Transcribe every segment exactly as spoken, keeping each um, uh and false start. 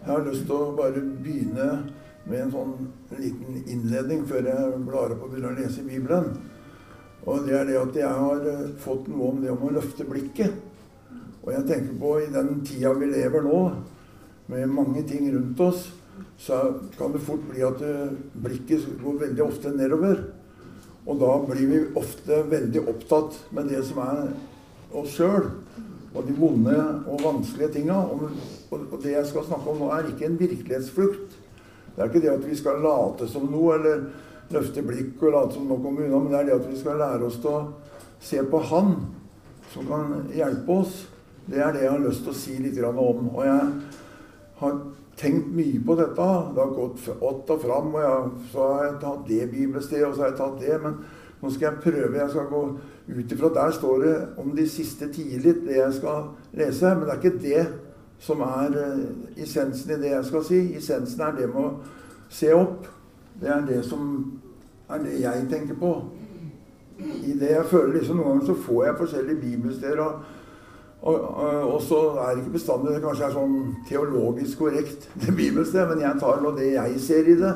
Jeg har lyst til å bare begynne med en sånn liten innledning før jeg blar opp og begynner å lese i Bibelen. Og det er det at jeg har fått noe om det om å løfte blikket. Og jeg tenker på i den tida vi lever nå, med mange ting rundt oss, så kan det fort bli at blikket går veldig ofte nedover. Og da blir vi ofte veldig opptatt med det som er oss selv, og de vonde og vanskelige tingene. Og det jeg skal snakke om nå er ikke en virkelighetsflukt. Det er ikke det at vi skal late som noe, eller løfte blikk og late som noe kommer unna, men det er det at vi skal lære oss til å se på Han som kan hjelpe oss. Det er det jeg har lyst til å si litt om. Og jeg har tenkt mye på dette. Det har gått ått og fram, og jeg, så har jeg tatt det bibelstedet, og så har jeg tatt det, men nå skal jeg prøve. Jeg skal gå ut ifra. Der står det om de siste tidlig, det jeg skal lese, men det er ikke det som er essensen i det jeg skal si. Essensen er det med å se opp. Det er det som er det jeg tenker på. I det jeg føler liksom noen ganger så får jeg forskjellige bibelsteder, og, og, og, og så er det ikke bestandig, det kanskje er sånn teologisk korrekt det bibelstedet, men jeg tar nå det jeg ser i det.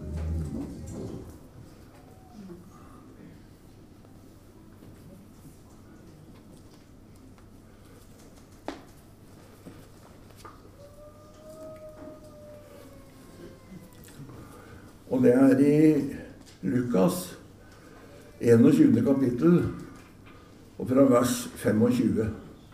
Og det er i Lukas enogtyvende kapittel, og fra vers tjuefem.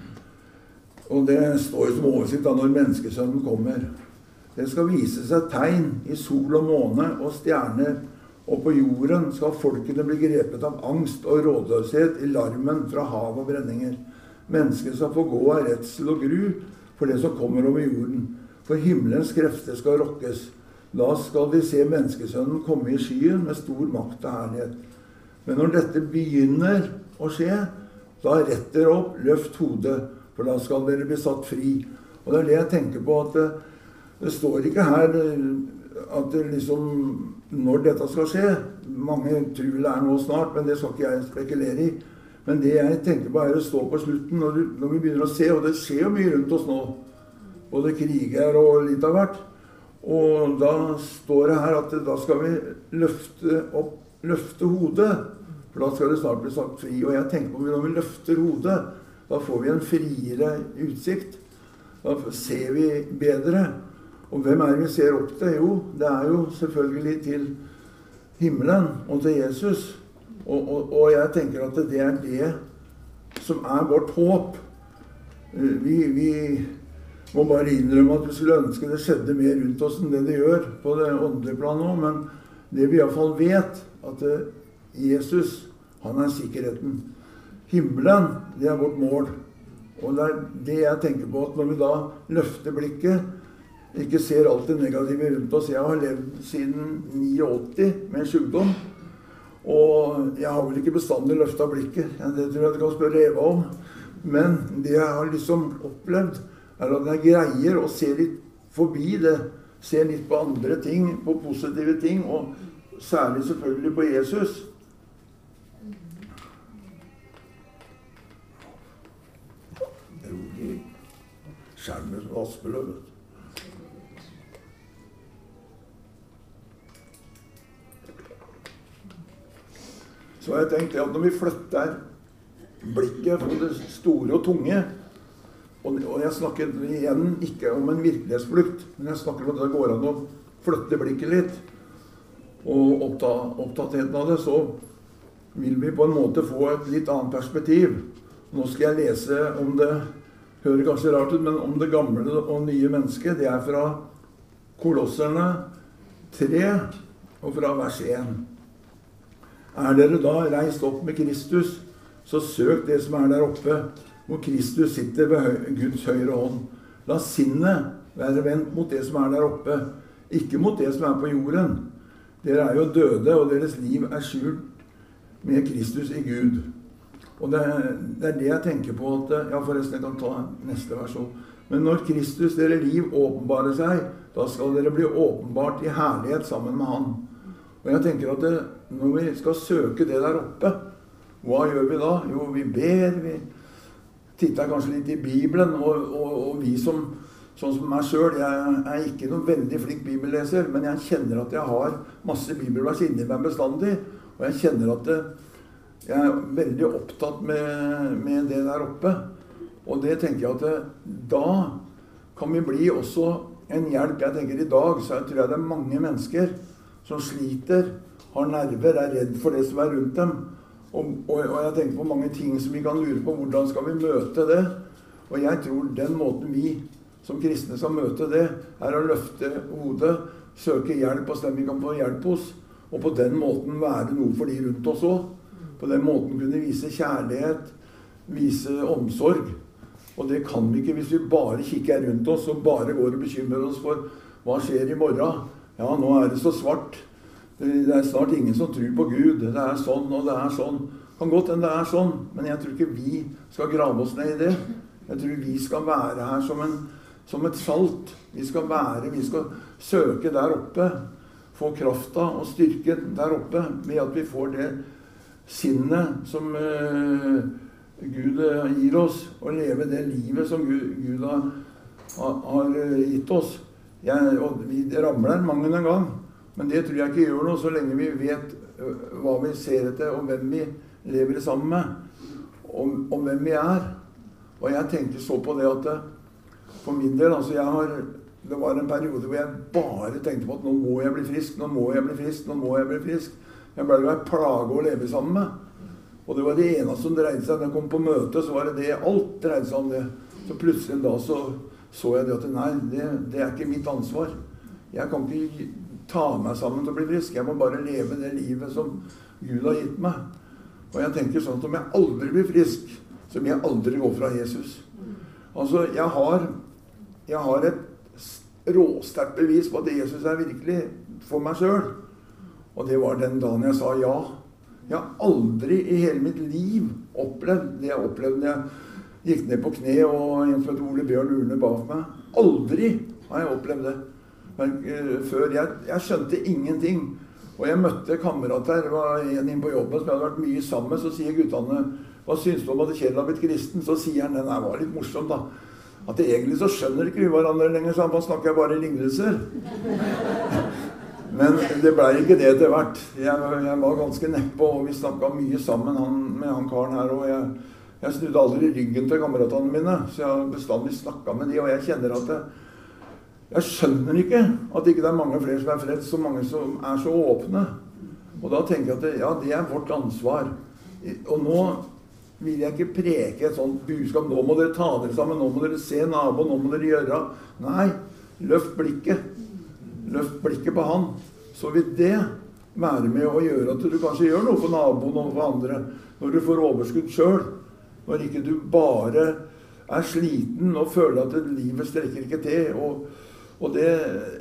Og det står som oversikt da når menneskesønnen kommer. Det skal vise seg tegn i sol og måne og stjerner, og på jorden skal folkene bli grepet av angst og rådløshet i larmen fra hav og brenninger. Mennesket skal få gå av redsel og gru for det som kommer over jorden, for himmelens krefter skal rokkes. Da skal de se menneskesønnen komme i skyen med stor makt og herlighet. Men når dette begynner å skje, da rett dere opp, løft hodet, for da skal dere bli satt fri. Og det er det jeg tenker på, at det, det står ikke her at det liksom, når dette skal skje, mange tror det er nå snart, men det skal ikke jeg spekulere i. Men det jeg tenker på er å stå på slutten, når, du, når vi begynner å se, og det skjer jo mye rundt oss nå, både kriger og litt av hvert. Og da står det her at da skal vi løfte opp, løfte hodet, for da skal det snart bli sagt fri. Og jeg tenker på når vi løfter hodet, da får vi en friere utsikt. Da ser vi bedre. Og hvem er det vi ser opp til? Jo, det er jo selvfølgelig til himmelen og til Jesus. Og, og, og jeg tenker at det er det som er vårt håp. Vi... vi må bare innrømme at vi skulle ønske det skjedde mer rundt oss enn det det gjør på det åndelige planet nå, men det vi i hvert fall vet, at Jesus, han er sikkerheten. Himmelen, det er vårt mål. Og det er det jeg tenker på, at når vi da løfter blikket, ikke ser alt det negative rundt oss. Jeg har levd siden åttini med sykdom, og jeg har vel ikke bestandig løftet blikket. Det tror jeg du kan spørre Eva om. Men det jeg har liksom opplevd, er at jeg greier å se litt forbi det, se litt på andre ting, på positive ting, og særlig selvfølgelig på Jesus. Rolig. Skjermen som vaspeløvet. Så har jeg tenkt at når vi flytter blikket fra det store og tunge, og jeg snakker igjen ikke om en virkelighetsflukt, men jeg snakker om at det går an å flytte blikket litt, og oppta, opptattheten av det, så vil vi på en måte få et litt annet perspektiv. Nå skal jeg lese om det, hører kanskje rart ut, men om det gamle og nye mennesket. Det er fra Kolosserne tre, og fra vers én. Er dere da reist opp med Kristus, så søk det som er der oppe, hvor Kristus sitter ved Guds høyre hånd. La sinnet være vendt mot det som er der oppe, ikke mot det som er på jorden. Dere er jo døde, og deres liv er skjult med Kristus i Gud. Og det, det er det jeg tenker på, at, ja forresten jeg kan ta neste vers også. Men når Kristus, dere liv, åpenbarer seg, da skal dere bli åpenbart i herlighet sammen med Han. Og jeg tenker at det, når vi skal søke det der oppe, hva gjør vi da? Jo, vi ber, vi titter kanskje litt i Bibelen, og, og, og vi som, sånn som meg selv, jeg er ikke noen veldig flink bibelleser, men jeg kjenner at jeg har masse bibelvers inni meg bestandig, og jeg kjenner at det, jeg er veldig opptatt med, med det der oppe. Og det tenker jeg at det, da kan vi bli også en hjelp. Jeg tenker i dag, så jeg tror jeg det er mange mennesker som sliter, har nerver, er redd for det som er rundt dem. Og, og, og jeg tenker på mange ting som vi kan lure på, hvordan skal vi møte det? Og jeg tror den måten vi som kristne skal møte det, er å løfte hodet, søke hjelp hos dem vi kan få hjelp hos, og på den måten være noe for de rundt oss også. På den måten kunne vise kjærlighet, vise omsorg. Og det kan vi ikke hvis vi bare kikker rundt oss og bare går og bekymrer oss for hva skjer i morgen. Ja, nå er det så svart. Det er snart ingen som tror på Gud. Det er sånn og det er sånn. Kan godt hende det er sånn, men jeg tror ikke vi skal grave oss ned i det. Jeg tror vi skal være her som, en, som et salt. Vi skal være, vi skal søke der oppe. Få krafta og styrken der oppe med at vi får det sinnet som uh, Gud uh, gir oss, og leve det livet som Gud, Gud har, har uh, gitt oss. Jeg, og vi ramler mange en gang, men det tror jeg ikke gjør noe så lenge vi vet uh, hva vi ser etter, og hvem vi lever sammen med, og, og hvem vi er. Og jeg tenkte så på det at uh, for min del, altså jeg har det var en periode hvor jeg bare tenkte på at nå må jeg bli frisk, nå må jeg bli frisk, nå må jeg bli frisk. Jeg ble jo en plage å leve sammen med. Og det var det eneste som dreide seg. Når jeg kom på møte, så var det det. Alt dreide seg om det. Så plutselig da så, så jeg det at nei, det, det er ikke mitt ansvar. Jeg kan ikke ta meg sammen til å bli frisk. Jeg må bare leve det livet som Gud har gitt meg. Og jeg tenker sånn at om jeg aldri blir frisk, så vil jeg aldri gå fra Jesus. Altså, jeg har, jeg har et råsterkt bevis på at Jesus er virkelig for meg selv. Og det var den dagen jeg sa ja. Jeg har aldri i hele mitt liv opplevd det jeg opplevde når jeg gikk ned på kne og en som heter Ole Bjørn Urne bak meg. Aldri har jeg opplevd det. Men, uh, før jeg, jeg skjønte ingenting. Og jeg møtte kamerater, det var en inn på jobben som jeg hadde vært mye sammen med, så sier guttene, hva synes du om at Kjell har blitt kristen? Så sier han, den var litt morsom da. At det egentlig så skjønner ikke vi hverandre lenger, så han snakker bare lignelser. Men det ble ikke det etter hvert. Jeg, jeg var ganske neppe, og vi snakket mye sammen han, med han karen her, og jeg, jeg snudde aldri ryggen til kameratene mine, så jeg har bestandig snakket med de, og jeg kjenner at det, jeg skjønner ikke at ikke det er mange flere som er frelst, så mange som er så åpne. Og da tenker jeg at det, ja, det er vårt ansvar. Og nå vil jeg ikke preke et sånt budskap, nå må dere ta dere sammen, nå må dere se nabo, nå må dere gjøre. Nei, løft blikket. Løft blikket på han. Så vil det være med å gjøre at du kanskje gjør noe for naboen og for andre, når du får overskudd selv. Når ikke du bare er sliten og føler at livet strekker ikke til. Og, og det...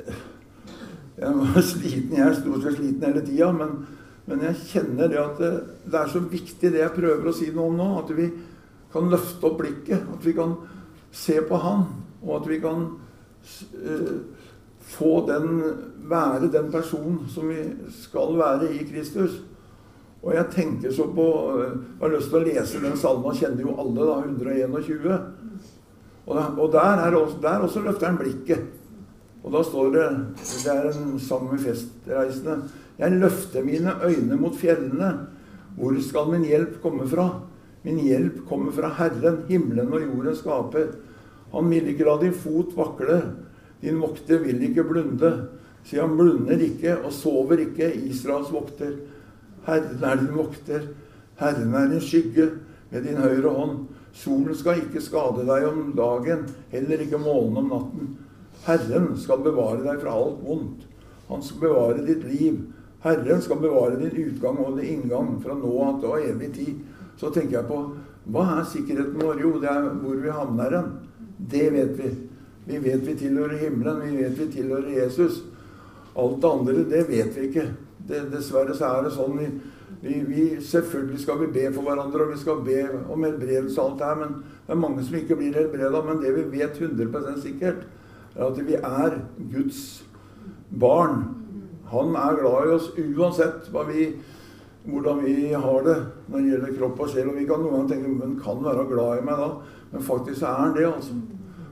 Jeg var sliten, jeg er stort sett sliten hele tiden, men Men jeg kjenner det at det, det er så viktig det jeg prøver å si noe om nå, at vi kan løfte opp blikket, at vi kan se på han, og at vi kan uh, få den, være den person som vi skal være i Kristus. Og jeg tenker så på, jeg har lyst til å lese den salmen, kjenner jo alle da, hundre og tjue. Og, der, og der, er også, der også løfter han blikket. Og da står det, det er en sang med festreisende, jeg løfter mine øyne mot fjellene. Hvor skal min hjelp komme fra? Min hjelp kommer fra Herren, himmelen og jorden skaper. Han vil ikke la din fot vakle. Din vokter vil ikke blunde. Så han blunder ikke og sover ikke, Israels vokter. Herren er din vokter. Herren er din skygge med din høyre hånd. Solen skal ikke skade deg om dagen, heller ikke månen om natten. Herren skal bevare deg fra alt vondt. Han skal bevare ditt liv. Herren skal bevare din utgang og din inngang fra nå av til evig tid. Så tenker jeg på, hva er sikkerheten vår? Jo, det er hvor vi havner den. Det vet vi. Vi vet vi tilhører himmelen, vi vet vi tilhører Jesus. Alt det andre, det vet vi ikke. Det, dessverre så er det sånn, vi, vi, vi, selvfølgelig skal vi be for hverandre, og vi skal be om helbredelse og alt det her, men det er mange som ikke blir helbredet, men det vi vet hundre prosent sikkert, er at vi er Guds barn. Han er glad i oss uansett hva vi, hvordan vi har det når det gjelder kropp og sjel. Og vi kan noen gang tenke, men kan være glad i meg da? Men faktisk er han det, altså.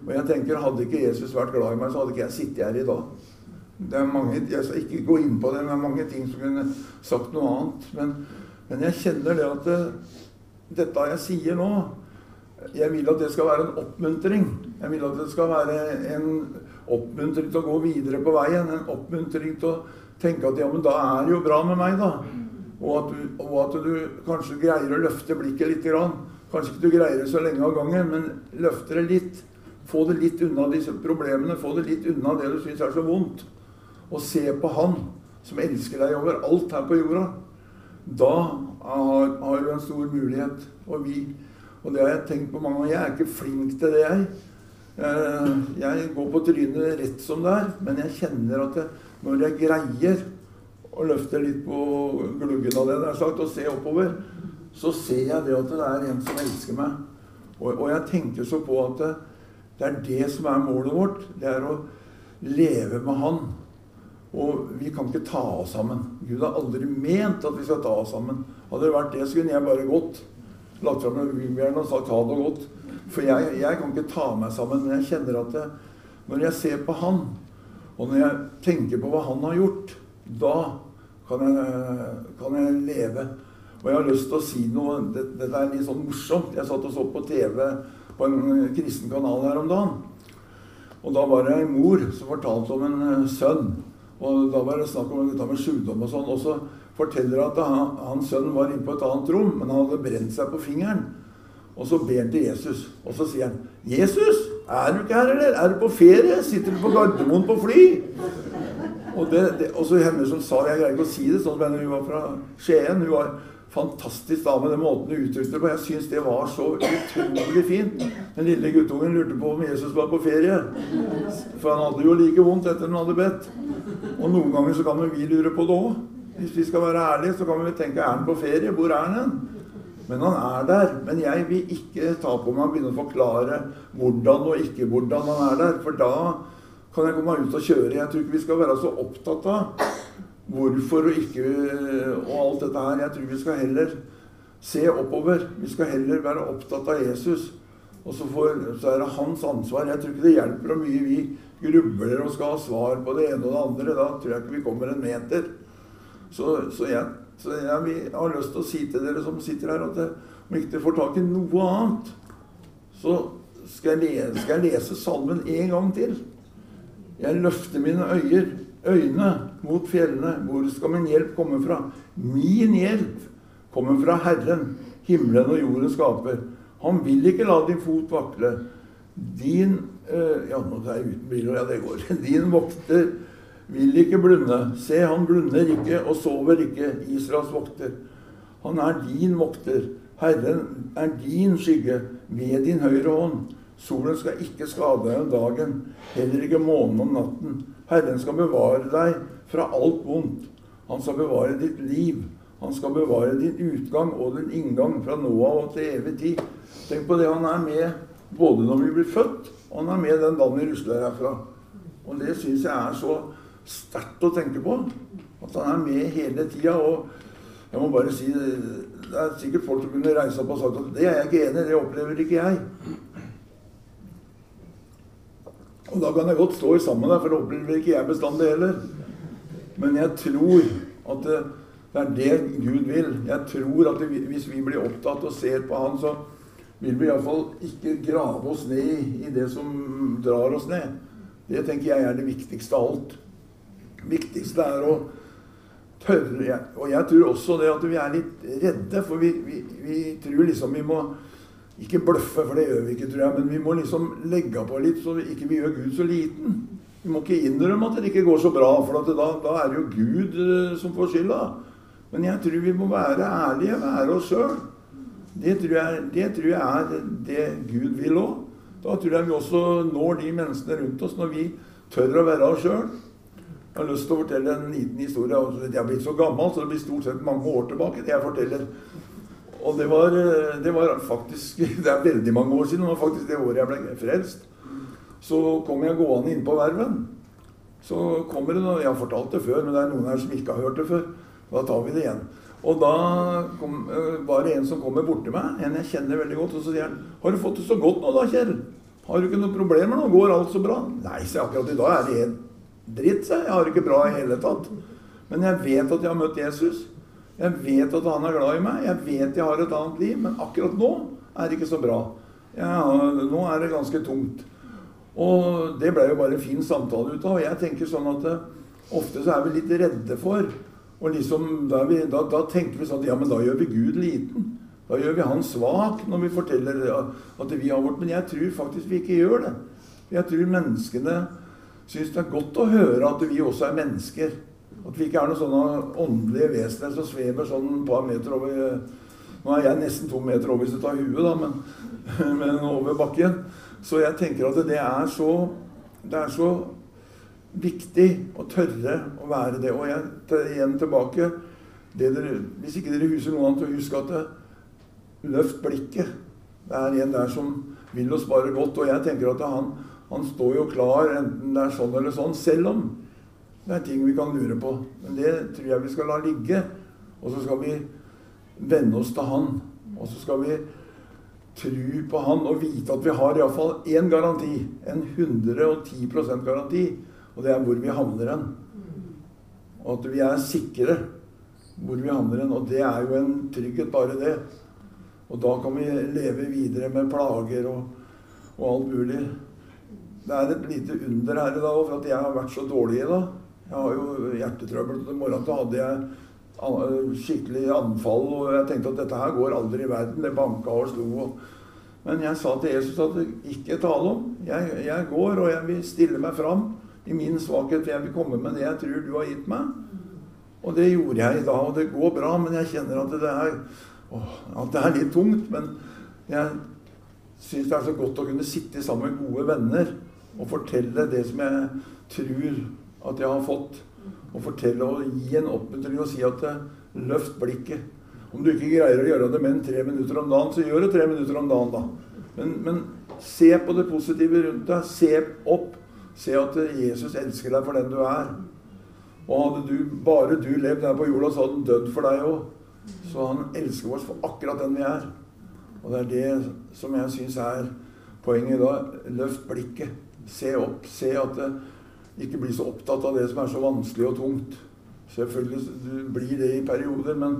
Og jeg tenker, hadde ikke Jesus vært glad i meg, så hadde ikke jeg sittet her i dag. Det er mange, jeg skal ikke gå inn på det, men det er mange ting som kunne sagt noe annet. Men, men jeg kjenner det at det, dette jeg sier nå, jeg vil at det skal være en oppmuntring. Jeg vil at det skal være en oppmuntring til å gå videre på veien, en oppmuntring til å tenke at ja, men da er det jo bra med meg da. Og at du, og at du kanskje greier å løfte blikket litt grann. Kanskje ikke du greier det så lenge av gangen, men løfter det litt. Få det litt unna disse problemene, få det litt unna det du synes er så vondt. Og se på han som elsker deg over alt her på jorda. Da har, har du en stor mulighet. Og, vi, og det har jeg tenkt på mange ganger. Jeg er ikke flink til det, jeg. Jeg går på trynet rett som det er, men jeg kjenner at det, når jeg greier å løfte litt på gluggen av det jeg har sagt, og se oppover, så ser jeg det at det er en som elsker meg. Og, og jeg tenker så på at det, det er det som er målet vårt. Det er å leve med han. Og vi kan ikke ta oss sammen. Gud har aldri ment at vi skal ta oss sammen. Hadde det vært det, så kunne jeg bare gått. Lagt frem med Bibelen og sagt, ta det godt. For jeg, jeg kan ikke ta meg sammen, men jeg kjenner at det, når jeg ser på han, og når jeg tenker på hva han har gjort, da kan jeg, kan jeg leve. Og jeg har lyst til å si noe, dette det er litt sånn morsomt. Jeg satt og så på T V på en kristen kanal her om dagen. Og da var det en mor som fortalte om en sønn. Og da var det snakk om dette med sjukdom og sånn. Og så forteller at han, hans sønn var inne på et annet rom, men han hadde brent seg på fingeren. Og så ber han til Jesus. Og så sier han, Jesus, er du ikke her, eller? Er du på ferie? Sitter du på Gardermoen på fly? Og, det, det, og så henne som sa, jeg greier ikke å si det, sånn, men hun var fra Skien. Hun var fantastisk da med den måten hun uttrykte det på. Jeg synes det var så utrolig fint. Den lille guttungen lurte på om Jesus var på ferie. For han hadde jo like vondt etter han hadde bedt. Og noen ganger så kan vi lure på det også. Hvis vi skal være ærlige, så kan vi tenke, er han på ferie? Hvor er han? Men han er der. Men jeg vil ikke ta på meg og begynne å forklare hvordan og ikke hvordan han er der. For da kan jeg komme ut og kjøre. Jeg tror ikke vi skal være så opptatt av hvorfor og ikke og alt dette her. Jeg tror vi skal heller se oppover. Vi skal heller være opptatt av Jesus. Og så, får, så er det hans ansvar. Jeg tror ikke det hjelper hvor mye vi grubler og skal ha svar på det ene og det andre. Da tror jeg ikke vi kommer en meter. Så, så, jeg, så jeg, jeg har lyst til å si til dere som sitter her at det, om ikke dere får tak i noe annet, så skal jeg lese, skal jeg lese salmen en gang til. Jeg løfter mine øyer øyne mot fjellene, hvor skal min hjelp komme fra? Min hjelp kommer fra Herren, himmelen og jorden skaper. Han vil ikke la din fot vakle. Din, øh, ja, nå er jeg uten briller, ja, det går. Din vokter vil ikke blunde. Se, han blunder ikke og sover ikke, Israels vokter. Han er din vokter. Herren er din skygge ved din høyre hånd. Solen skal ikke skade deg om dagen, heller ikke månen om natten. Herren skal bevare deg fra alt vondt. Han skal bevare ditt liv. Han skal bevare din utgang og din inngang fra nå av og til evig tid. Tenk på det, han er med både når vi blir født, og han er med den dagen vi rusler herfra. Og det synes jeg er så sterkt å tenke på, at han er med hele tiden. Og jeg må bare si, det er sikkert folk som kunne reise opp og sagt at det er jeg ikke enig i, det opplever ikke jeg. Og da kan jeg godt stå sammen der, for det opplever ikke jeg bestandig heller. Men jeg tror at det, det er det Gud vil. Jeg tror at det, hvis vi blir opptatt og ser på han, så vil vi i hvert fall ikke grave oss ned i, i det som drar oss ned. Det tenker jeg er det viktigste av alt. Det viktigste er å tørre. Og jeg tror også det at vi er litt redde, for vi, vi, vi tror liksom vi må ikke bløffe, for det gjør vi ikke, tror jeg, men vi må liksom legge på litt, så vi ikke vi gjør Gud så liten. Vi må ikke innrømme at det ikke går så bra, for at da, da er det jo Gud uh, som får skylda. Men jeg tror vi må være ærlige, være oss selv. Det tror jeg, det tror jeg er det Gud vil også. Da tror jeg vi også når de menneskene rundt oss, når vi tør å være oss selv. Jeg har lyst til å fortelle en liten historie. Jeg har blitt så gammel, så det blir stort sett mange år tilbake det jeg forteller. Og det var, det var faktisk, det er veldig mange år siden, det var faktisk det året jeg ble frelst. Så kom jeg gående inn på verven. Så kommer det, jeg har fortalt det før, men det er noen her som ikke har hørt det før. Da tar vi det igjen. Og da kom, var det en som kommer bort til meg, en jeg kjenner veldig godt, og så sier han, har du fått det så godt nå da, Kjell? Har du ikke noen problemer nå? Går alt så bra? Nei, så akkurat i dag er det helt dritt, så jeg har det ikke bra i hele tatt. Men jeg vet at jeg har møtt Jesus. Jeg vet at han er glad i meg. Jeg vet jeg har et annet liv, men akkurat nå er det ikke så bra. Ja, nå er det ganske tungt. Og det ble jo bare en fin samtale ut av, og jeg tenker sånn at ofte så er vi litt redde for, og liksom, da, vi, da, da tenker vi sånn at ja, men da gjør vi Gud liten. Da gjør vi han svak når vi forteller at vi har vårt, men jeg tror faktisk vi ikke gjør det. Jeg tror menneskene synes det er godt å høre at vi også er mennesker. At vi ikke er noen sånne åndelige vesener som svever sånn et par meter over, nå er jeg nesten to meter over hvis du tar huet da, men, men over bakken. Så jeg tenker at det er så, det er så viktig å tørre å være det. Og jeg tar igjen tilbake, det dere, hvis ikke dere husker noe annet, så husk at det, løft blikket. Det er en der som vil oss bare godt, og jeg tenker at han, han står jo klar, enten det er sånn eller sånn, selv om det er ting vi kan lure på. Men det tror jeg vi skal la ligge, og så skal vi vende oss til han, og så skal vi tro på han, og vite at vi har i hvert fall en garanti, en hundre og ti prosent garanti, og det er hvor vi havner hen. Og at vi er sikre hvor vi havner hen, og det er jo en trygghet bare det. Og da kan vi leve videre med plager og, og alt mulig. Det er et lite under her i dag, for at jeg har vært så dårlig i dag. Jeg har jo hjertetrøbbel. I morgen så hadde jeg skikkelig anfall, og jeg tenkte at dette her går aldri i verden. Det banka og slo. Men jeg sa til Jesus at det ikke tale om. Jeg, jeg går, og jeg vil stille meg fram i min svakhet, for jeg vil komme med det jeg tror du har gitt meg. Og det gjorde jeg i dag, og det går bra, men jeg kjenner at det er... Åh, at det er litt tungt, men jeg synes det er så godt å kunne sitte sammen med gode venner og fortelle det som jeg tror at jeg har fått, og fortelle og gi en oppmuntring og si at løft blikket. Om du ikke greier å gjøre det med en tre minutter om dagen, så gjør det tre minutter om dagen da. Men, men se på det positive rundt deg, se opp, se at Jesus elsker deg for den du er. Og hadde du, bare du levd her på jorda, så hadde han dødd for deg også. Så han elsker oss for akkurat den vi er. Og det er det som jeg synes er poenget da. Løft blikket. Se opp. Se at det ikke blir så opptatt av det som er så vanskelig og tungt. Selvfølgelig du blir det i perioder, men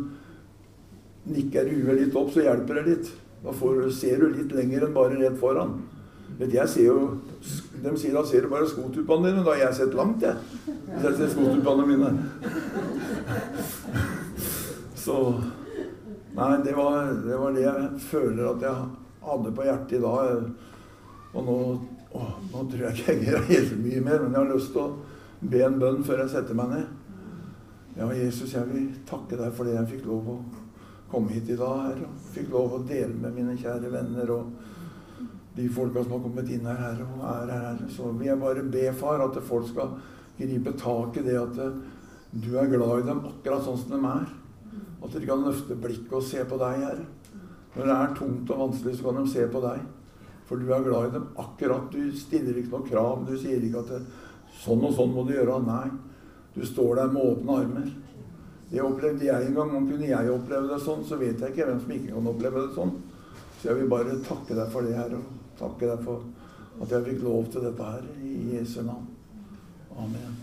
nikker huet litt opp, så hjelper det litt. Da får, ser du litt lenger enn bare rett foran. Vet jeg ser jo, de sier da ser du bare skotuppene dine, da har jeg sett langt jeg. Hvis jeg ser skotuppene mine. Så, nei, det var, det var det jeg føler at jeg hadde på hjertet i dag. Og nå, å, nå tror jeg ikke jeg greier helt mye mer, men jeg har lyst til å be en bønn før jeg setter meg ned. Ja, Jesus, jeg vil takke deg for det jeg fikk lov å komme hit i dag her, og fikk lov å dele med mine kjære venner, og de folka som har kommet inn her, her og er her. Så vil jeg bare be, far, at folk skal gripe tak i det at du er glad i dem akkurat sånn som de er. At de kan løfte blikket og se på deg, Herre. Når det er tungt og vanskelig, så kan de se på deg. For du er glad i dem akkurat. Du stiller ikke noe krav. Du sier ikke at det, sånn og sånn må du gjøre. Nei, du står der med åpne armer. Det opplevde jeg en gang. Om kunne jeg oppleve det sånn, så vet jeg ikke hvem som ikke kan oppleve det sånn. Så jeg vil bare takke deg for det, Herre. Og takke deg for at jeg fikk lov til dette her. I Jesu navn. Amen.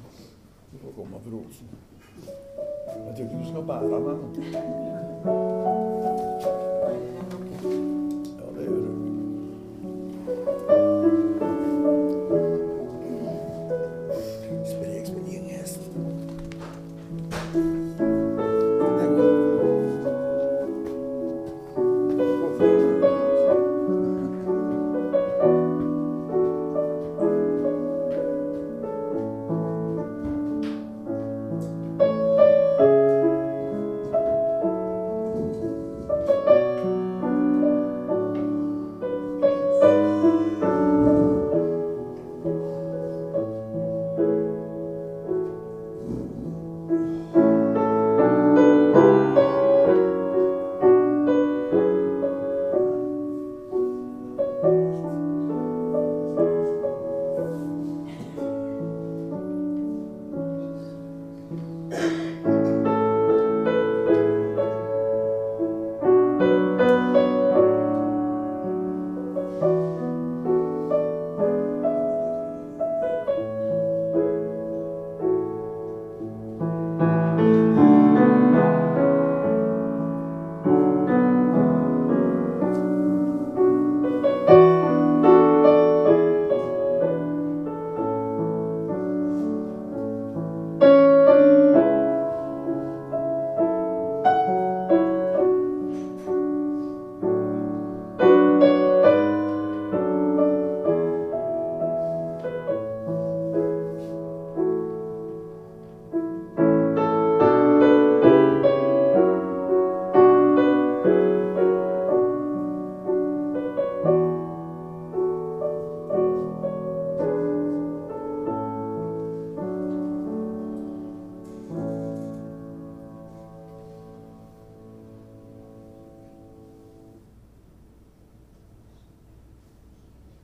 Du får komme for Olsen. Jeg tror ikke du skal bære meg nå.